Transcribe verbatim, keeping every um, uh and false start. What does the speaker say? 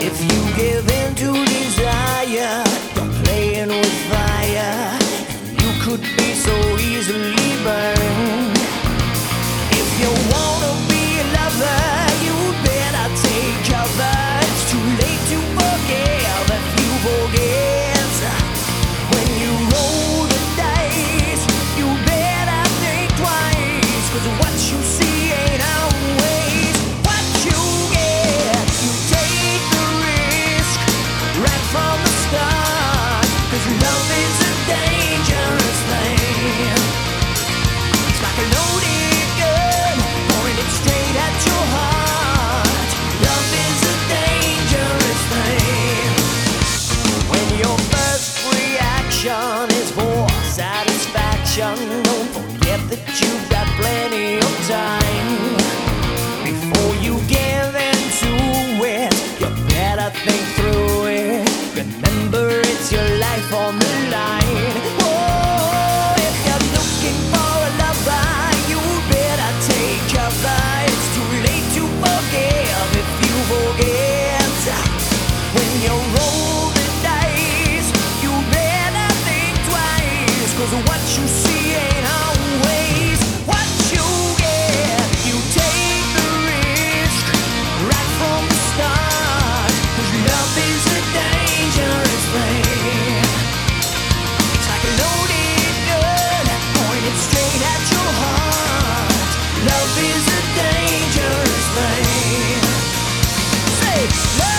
If you give in to desire, you're playing with fire, and you could be so easily burned. If you wanna be a lover, you better take cover. It's too late to forgive if you forget. When you roll the dice, you better think twice, 'cause what you see ain't always what you get. You take the risk right from the start, 'cause love is a dangerous thing. It's like a loaded gun, pointed straight at your heart. Love is a dangerous thing. When your first reaction is for satisfaction, don't forget that you've got plenty of time. Before you give into it, you better think through it. Remember, it's your life on the line. Oh, if you're looking for a lover, you better take cover. It's too late to forgive if you forget. When you roll the dice, you better think twice, 'cause what you see ain't always what you get. You take the risk right from the start, 'cause love is a dangerous thing. It's like a loaded gun, pointed straight at your heart. Love is a dangerous thing. Say, love